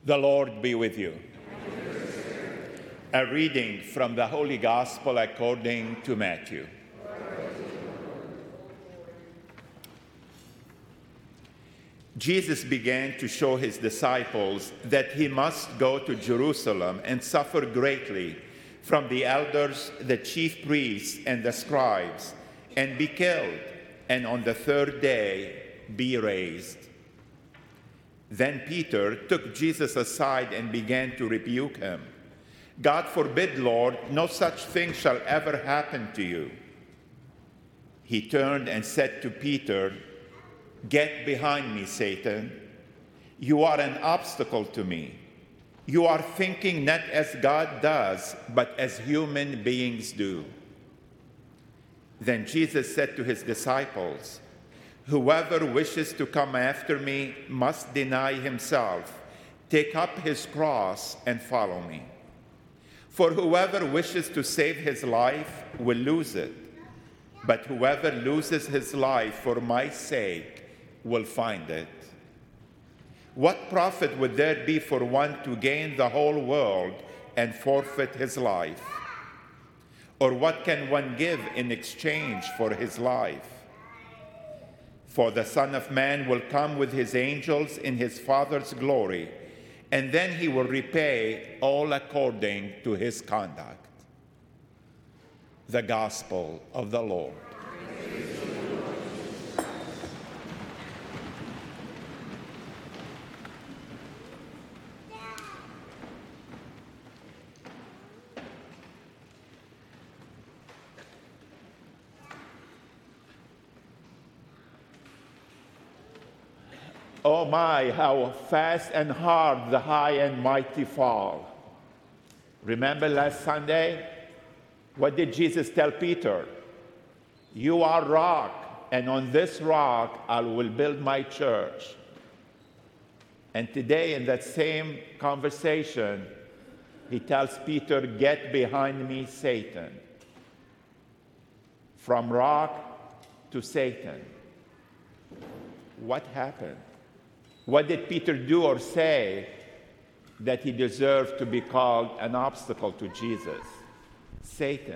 The Lord be with you. A reading from the Holy Gospel according to Matthew. Jesus began to show his disciples that he must go to Jerusalem and suffer greatly from the elders, the chief priests, and the scribes, and be killed, and on the third day be raised. Then Peter took Jesus aside and began to rebuke him. God forbid, Lord, no such thing shall ever happen to you. He turned and said to Peter, "Get behind me, Satan. You are an obstacle to me. You are thinking not as God does, but as human beings do." Then Jesus said to his disciples, "Whoever wishes to come after me must deny himself, take up his cross, and follow me. For whoever wishes to save his life will lose it, but whoever loses his life for my sake will find it. What profit would there be for one to gain the whole world and forfeit his life? Or what can one give in exchange for his life? For the Son of Man will come with his angels in his Father's glory, and then he will repay all according to his conduct." The Gospel of the Lord. Oh my, how fast and hard the high and mighty fall. Remember last Sunday? What did Jesus tell Peter? "You are rock, and on this rock I will build my church." And today in that same conversation, he tells Peter, "Get behind me, Satan." From rock to Satan. What happened? What did Peter do or say that he deserved to be called an obstacle to Jesus? Satan.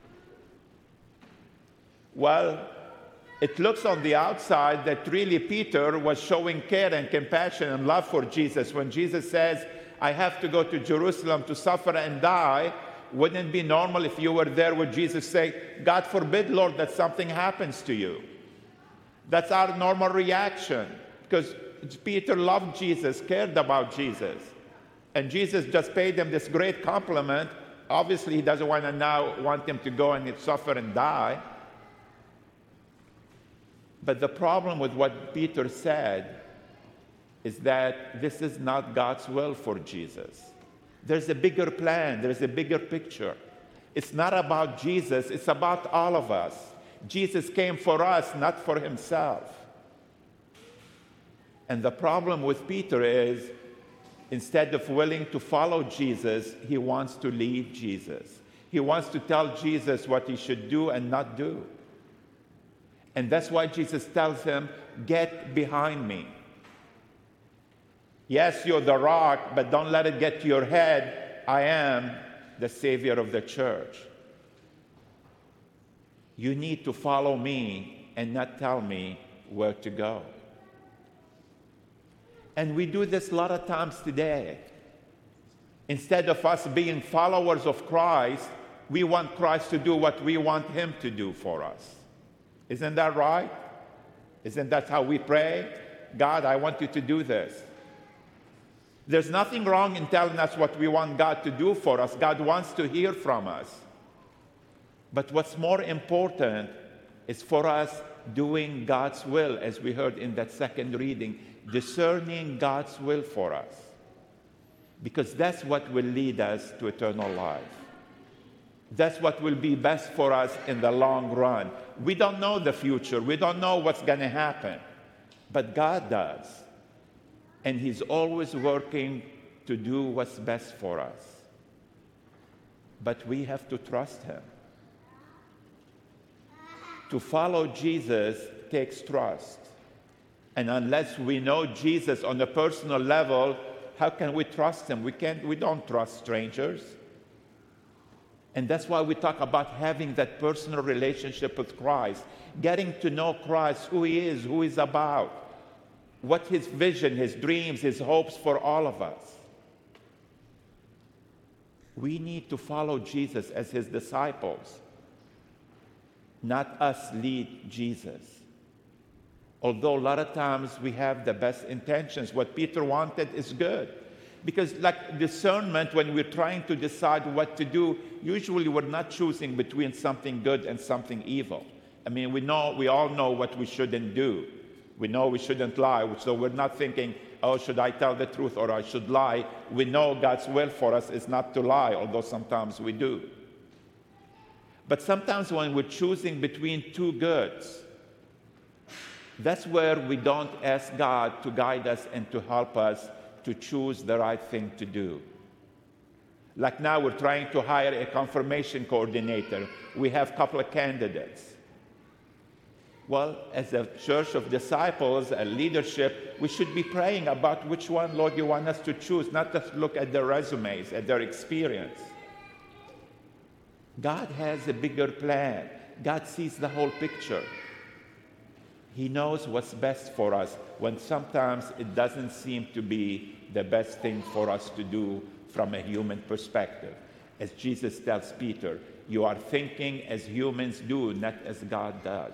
Well, it looks on the outside that really Peter was showing care and compassion and love for Jesus. When Jesus says, "I have to go to Jerusalem to suffer and die," wouldn't it be normal if you were there with Jesus say, "God forbid, Lord, that something happens to you"? That's our normal reaction, because Peter loved Jesus, cared about Jesus. And Jesus just paid him this great compliment. Obviously, he doesn't want him to go and suffer and die. But the problem with what Peter said is that this is not God's will for Jesus. There's a bigger plan. There's a bigger picture. It's not about Jesus. It's about all of us. Jesus came for us, not for himself. And the problem with Peter is, instead of willing to follow Jesus, he wants to leave Jesus. He wants to tell Jesus what he should do and not do. And that's why Jesus tells him, "Get behind me." Yes, you're the rock, but don't let it get to your head. I am the Savior of the church. You need to follow me and not tell me where to go. And we do this a lot of times today. Instead of us being followers of Christ, we want Christ to do what we want him to do for us. Isn't that right? Isn't that how we pray? "God, I want you to do this." There's nothing wrong in telling us what we want God to do for us. God wants to hear from us. But what's more important is for us doing God's will, as we heard in that second reading, discerning God's will for us. Because that's what will lead us to eternal life. That's what will be best for us in the long run. We don't know the future. We don't know what's going to happen. But God does. And he's always working to do what's best for us. But we have to trust him. To follow Jesus takes trust. And unless we know Jesus on a personal level, how can we trust him? We don't trust strangers. And that's why we talk about having that personal relationship with Christ, getting to know Christ, who he is, who he's about, what his vision, his dreams, his hopes for all of us. We need to follow Jesus as his disciples, not us lead Jesus. Although a lot of times we have the best intentions, what Peter wanted is good. Because like discernment, when we're trying to decide what to do, usually we're not choosing between something good and something evil. I mean, we all know what we shouldn't do. We know we shouldn't lie, so we're not thinking, oh, should I tell the truth or I should lie? We know God's will for us is not to lie, although sometimes we do. But sometimes when we're choosing between two goods, that's where we don't ask God to guide us and to help us to choose the right thing to do. Like now we're trying to hire a confirmation coordinator. We have a couple of candidates. Well, as a church of disciples, a leadership, we should be praying about which one, Lord, you want us to choose, not just look at their resumes, at their experience. God has a bigger plan. God sees the whole picture. He knows what's best for us when sometimes it doesn't seem to be the best thing for us to do from a human perspective. As Jesus tells Peter, you are thinking as humans do, not as God does.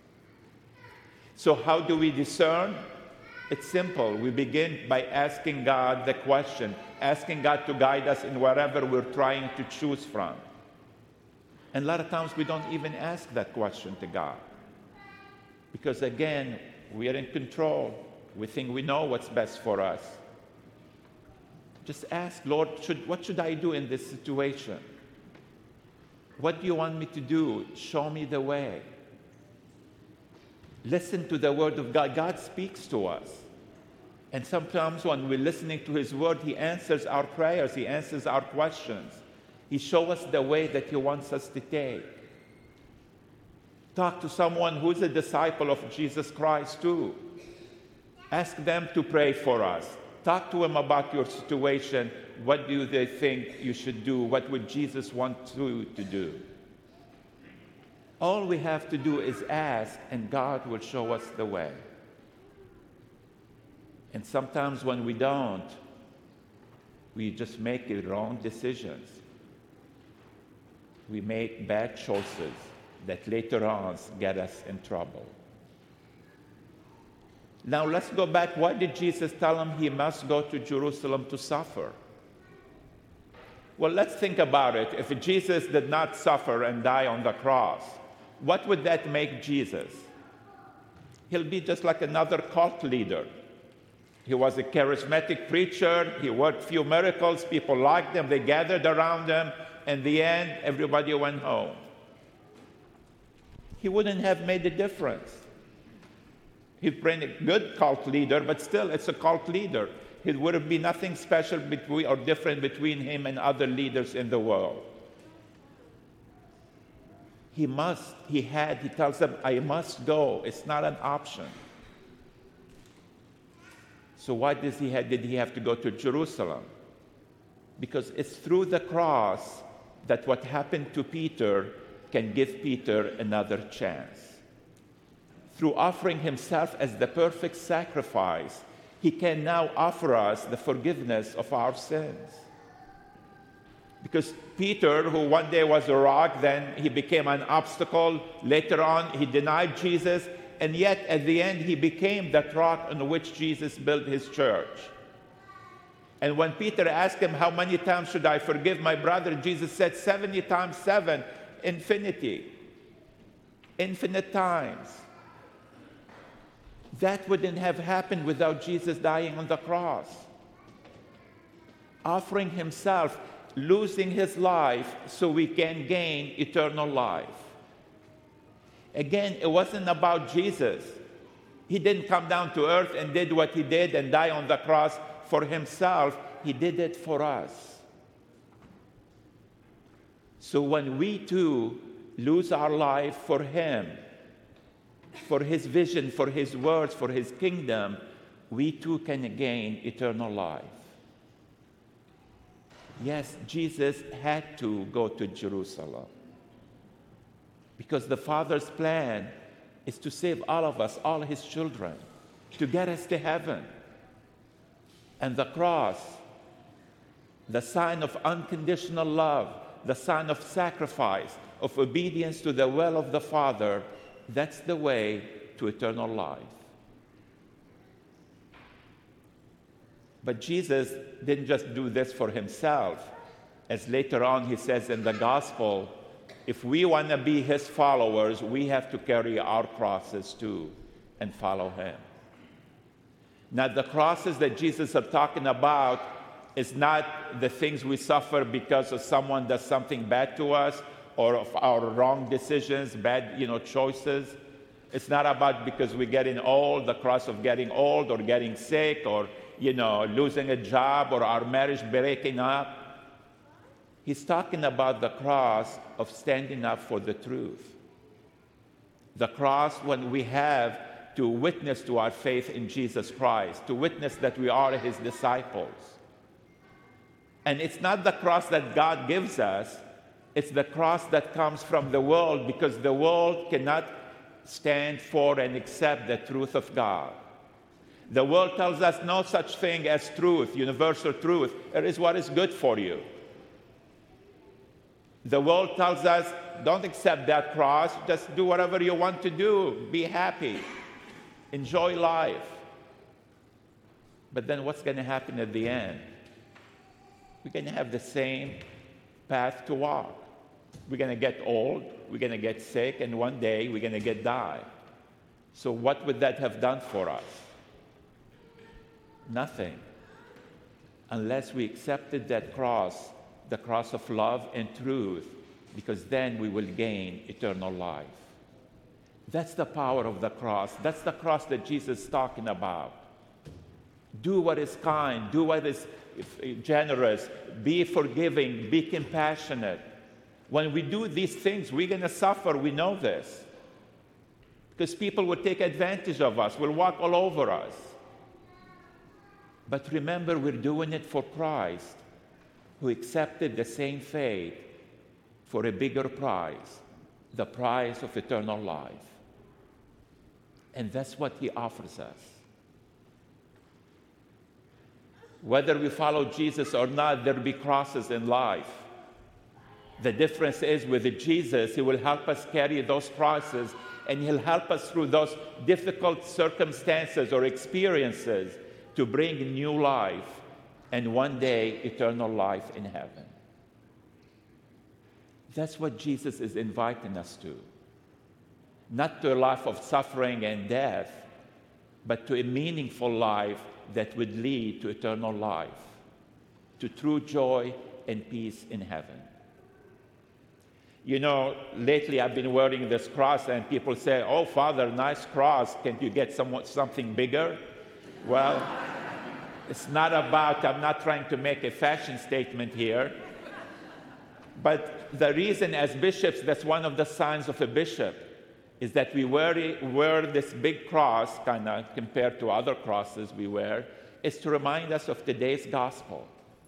So how do we discern? It's simple. We begin by asking God the question, asking God to guide us in whatever we're trying to choose from. And a lot of times we don't even ask that question to God. Because again, we are in control. We think we know what's best for us. Just ask, Lord, what should I do in this situation? What do you want me to do? Show me the way. Listen to the word of God. God speaks to us. And sometimes when we're listening to his word, he answers our prayers. He answers our questions. He shows us the way that he wants us to take. Talk to someone who's a disciple of Jesus Christ too. Ask them to pray for us. Talk to them about your situation. What do they think you should do? What would Jesus want you to do? All we have to do is ask, and God will show us the way. And sometimes when we don't, we just make wrong decisions. We make bad choices that later on get us in trouble. Now let's go back. Why did Jesus tell him he must go to Jerusalem to suffer? Well, let's think about it. If Jesus did not suffer and die on the cross, what would that make Jesus? He'll be just like another cult leader. He was a charismatic preacher. He worked few miracles. People liked him. They gathered around him. In the end, everybody went home. He wouldn't have made a difference. He'd been a good cult leader, but still, it's a cult leader. It would have been nothing special between or different between him and other leaders in the world. He tells them, I must go. It's not an option. So why did he have to go to Jerusalem? Because it's through the cross that what happened to Peter can give Peter another chance. Through offering himself as the perfect sacrifice, he can now offer us the forgiveness of our sins. Because Peter, who one day was a rock, then he became an obstacle. Later on, he denied Jesus, and yet at the end, he became that rock on which Jesus built his church. And when Peter asked him, how many times should I forgive my brother? Jesus said 70 times 7, infinity. Infinite times. That wouldn't have happened without Jesus dying on the cross. Offering himself, losing his life so we can gain eternal life. Again, it wasn't about Jesus. He didn't come down to earth and did what he did and die on the cross for himself. He did it for us. So when we too lose our life for him, for his vision, for his words, for his kingdom, we too can gain eternal life. Yes, Jesus had to go to Jerusalem because the Father's plan is to save all of us, all his children, to get us to heaven. And the cross, the sign of unconditional love, the sign of sacrifice, of obedience to the will of the Father, that's the way to eternal life. But Jesus didn't just do this for himself. As later on he says in the gospel, if we want to be his followers, we have to carry our crosses too and follow him. Now, the crosses that Jesus is talking about is not the things we suffer because of someone does something bad to us or of our wrong decisions, bad, choices. It's not about because we're getting old, the cross of getting old or getting sick or, losing a job or our marriage breaking up. He's talking about the cross of standing up for the truth. The cross when we have to witness to our faith in Jesus Christ, to witness that we are his disciples. And it's not the cross that God gives us, it's the cross that comes from the world, because the world cannot stand for and accept the truth of God. The world tells us no such thing as truth, universal truth. It is what is good for you. The world tells us, don't accept that cross, just do whatever you want to do, be happy, enjoy life. But then what's going to happen at the end? We're going to have the same path to walk. We're going to get old, we're going to get sick, and one day we're going to die. So what would that have done for us? Nothing. Unless we accepted that cross, the cross of love and truth, because then we will gain eternal life. That's the power of the cross. That's the cross that Jesus is talking about. Do what is kind, do what is generous, be forgiving, be compassionate. When we do these things, we're going to suffer. We know this. Because people will take advantage of us, will walk all over us. But remember, we're doing it for Christ, who accepted the same fate for a bigger prize, the prize of eternal life. And that's what he offers us. Whether we follow Jesus or not, there'll be crosses in life. The difference is with Jesus, he will help us carry those crosses, and he'll help us through those difficult circumstances or experiences to bring new life and one day eternal life in heaven. That's what Jesus is inviting us to. Not to a life of suffering and death, but to a meaningful life that would lead to eternal life, to true joy and peace in heaven. Lately I've been wearing this cross, and people say, "Oh, Father, nice cross. Can't you get something bigger?" Well, it's not about, I'm not trying to make a fashion statement here, but the reason as bishops, that's one of the signs of a bishop, is that we wear this big cross, kind of compared to other crosses we wear, is to remind us of today's gospel.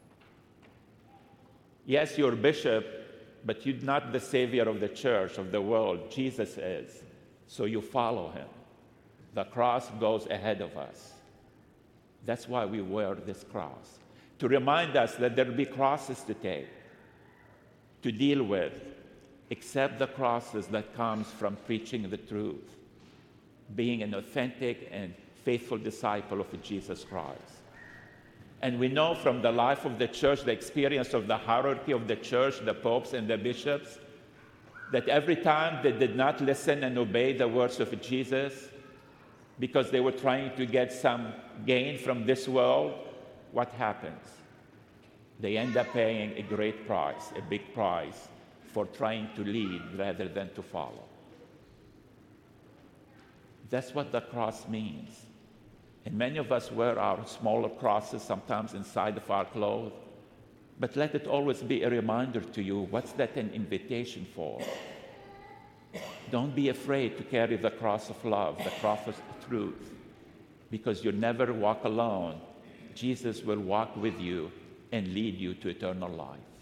Yes, you're a bishop, but you're not the savior of the church, of the world. Jesus is. So you follow him. The cross goes ahead of us. That's why we wear this cross, to remind us that there will be crosses to take, to deal with, except the crosses that comes from preaching the truth, being an authentic and faithful disciple of Jesus Christ. And we know from the life of the church, the experience of the hierarchy of the church, the popes and the bishops, that every time they did not listen and obey the words of Jesus because they were trying to get some gain from this world, what happens? They end up paying a great price, a big price, for trying to lead rather than to follow. That's what the cross means. And many of us wear our smaller crosses sometimes inside of our clothes. But let it always be a reminder to you, what's that an invitation for? Don't be afraid to carry the cross of love, the cross of truth, because you never walk alone. Jesus will walk with you and lead you to eternal life.